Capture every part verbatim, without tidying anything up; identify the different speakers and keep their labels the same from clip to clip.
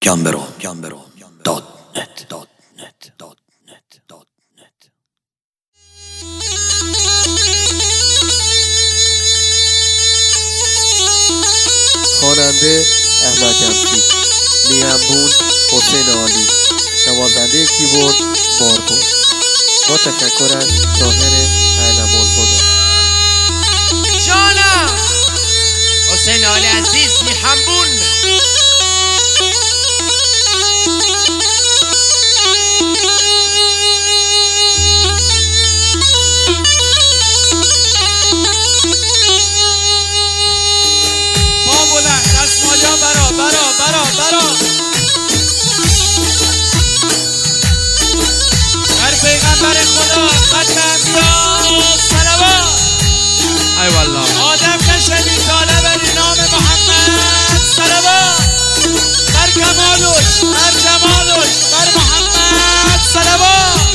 Speaker 1: گمبرو گمبرو دات نت دات نت دات نت دات نت.
Speaker 2: خواننده احمد جمشید، نیمبون حسین عالی، نوازنده کیبورد باربود. با تشکر از ظاهر علم‌الهدی.
Speaker 3: جانم حسین عالی عزیز نیمبون.
Speaker 4: برا برا برا برا بر پیغمبر خدا ختم انبیا صلوات.
Speaker 3: ای والله
Speaker 4: آدم نشدی طالب نام محمد صلوات. بر کمالش بر جمالش بر محمد صلوات.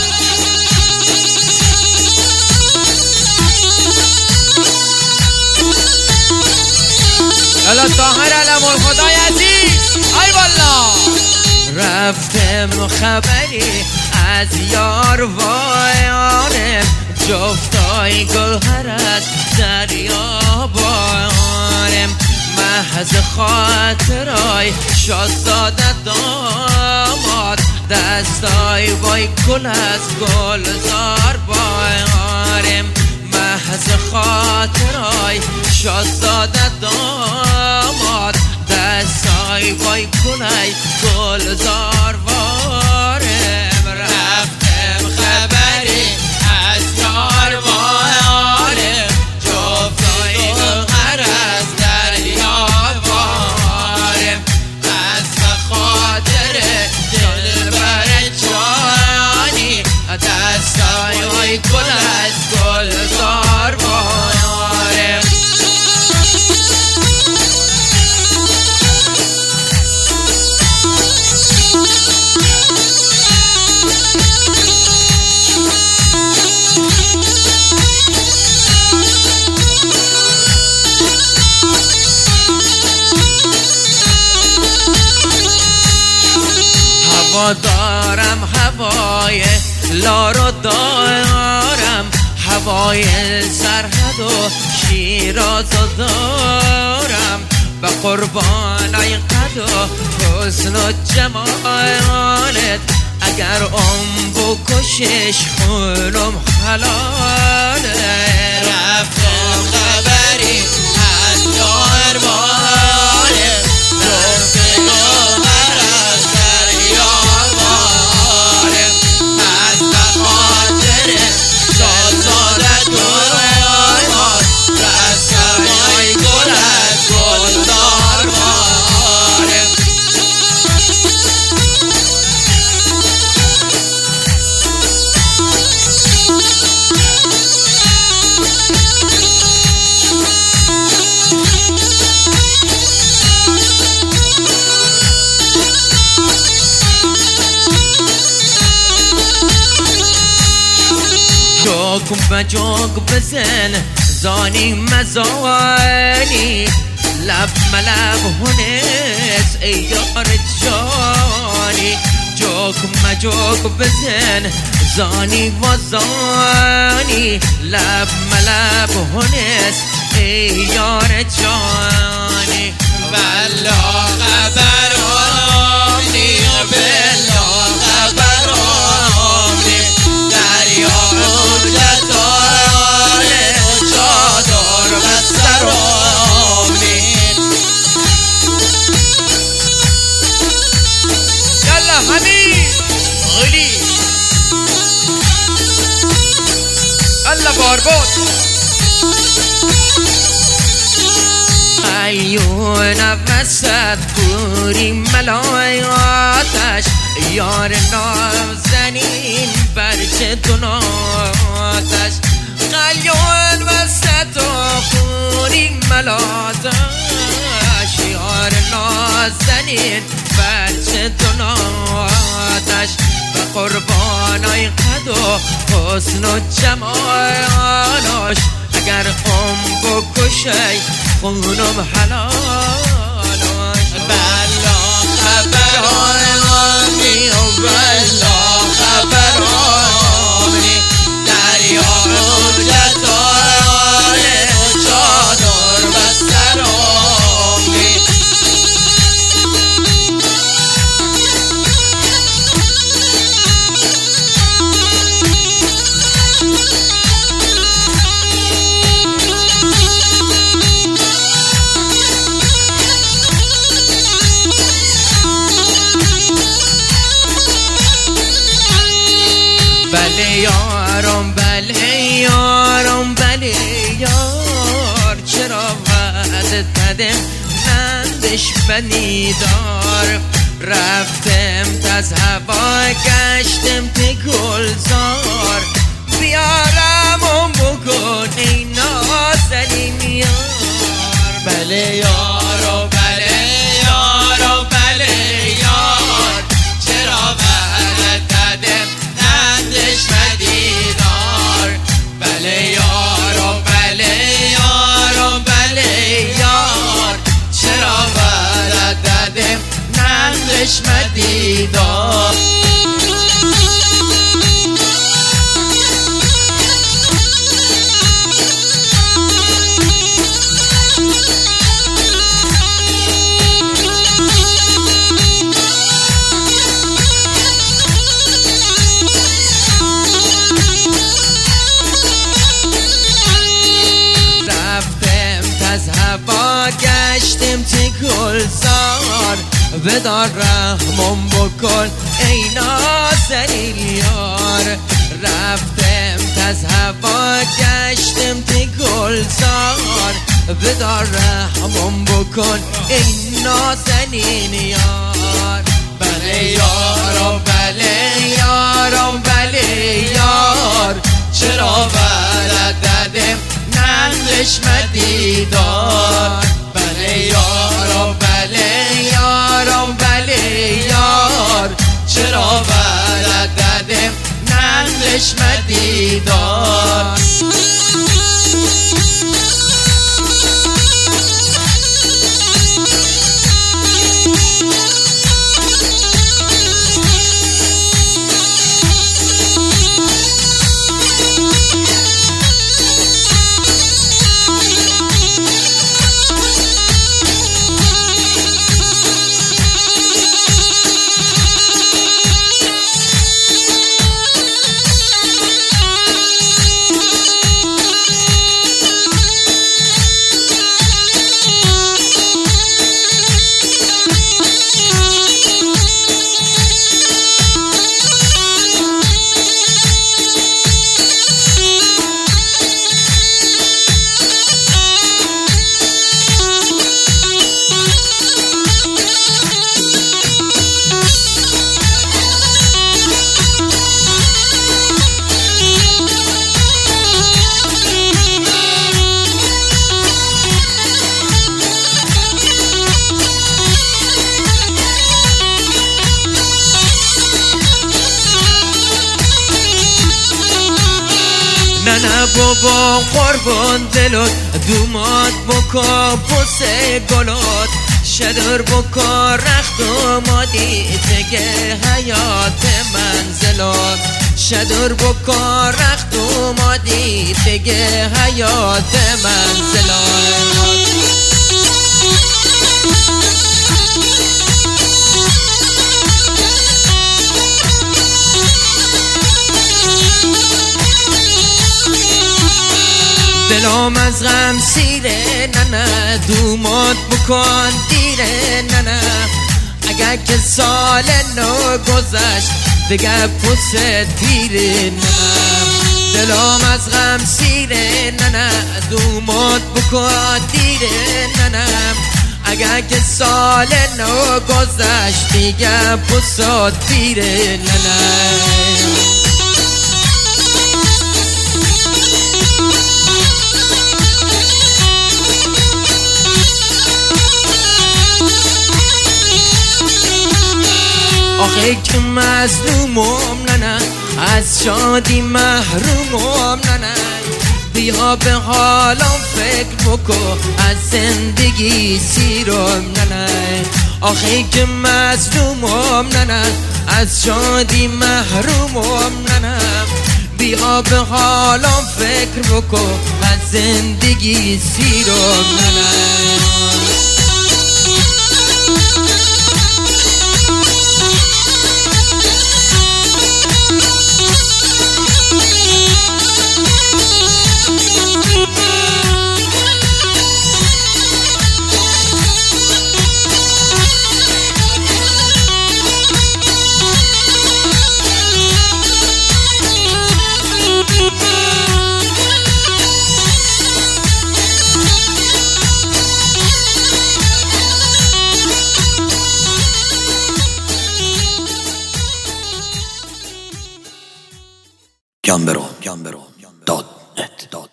Speaker 3: یالا طاهر علم‌الهدی عزیز. ای والله
Speaker 5: رفتم خبری از یار وایانم، جفتای گلهر از دریا بارم، محض خاطرای شاهزاده داماد، دستای وای گل از گلزار بارم، محض خاطرای شاهزاده داماد، دستای وای گلای گلزار وارم. رفتم خبری از یار وارم، جفتای گلهر از دریا وارم، از خاطر دلبر جانی، دستای وای گل از گلزار وارم. هوا دارم هوای لارو دارم، هوای سرحد و شیراز دارم، به قربان ای قد و حسن و جمالت، اگر ام بکشش خونم حلاله. رفتم خبری از یار وارم، جفت گوهر از دریا وارم، از بخاطر شاهزاده داماد، دستای گل از گلزار وارم. جوک به جوک بزن زانی مزانی، لب ملب هنس ای یار جانی، جوک مجوک بزن زانی و زانی، لب ملب هنس ای یار جانی. بلا خبر آمنی بلا خبر آمنی، دریا جداره چادر بستر آمین.
Speaker 3: یالا همین غلی الله باربود.
Speaker 5: ایون وسط پوری ملایاتش، یار نازنین برچه دوناتش، قلیون وسط پوری ملایاتش، یار نازنین برچه دوناتش، به قربانای قد و حسن و جمالش، اگر ام بکشی خونم حلالش. بلا خبر یارم بله یارم بله یار چرا وعده دادم نندش بنیدار رفتم تز هوا گشتم ته گلزار بیارم اون بکن ای نازنین یار بله یارو بله یارو بله یار چرا وعده دادم نندش بنیدار بله یارو بله یارو بله یار چرا وعده دادم نندش بنیدار گشتم تی گلزار بدار رحمم بکن ای نازنین یار رفتم تز هوا گشتم تی گلزار بدار رحمم بکن ای نازنین یار بله یارو بله یارم بله یار چرا وعده دادم نندش مدیدار بله یارم بله یارم بله یار چرا وعده دادم نندش مدیدار نه بابا قربان دلت دومات بکا پسه گلات شدر بکا رخت اومدی تگه حیات منزلات شدر بکا رخت اومدی تگه حیات منزلات دلم از غم سیره ننه دومات بکن دیره ننه اگر که سال نو گذشت دیگه پس تیره ننه دلم از غم سیره ننه دومات بکن دیره ننه اگر که سال نو گذشت دیگه پس تیره ننه آخه که مظلومم ننه از شادی محرومم ننه بیا به حالم فکر بکن از زندگی سیرم ننه آخه که مظلومم ننه از شادی محرومم ننه بیا به حالم فکر بکن از زندگی سیرم ننه
Speaker 1: جان برو جان برو داد نت داد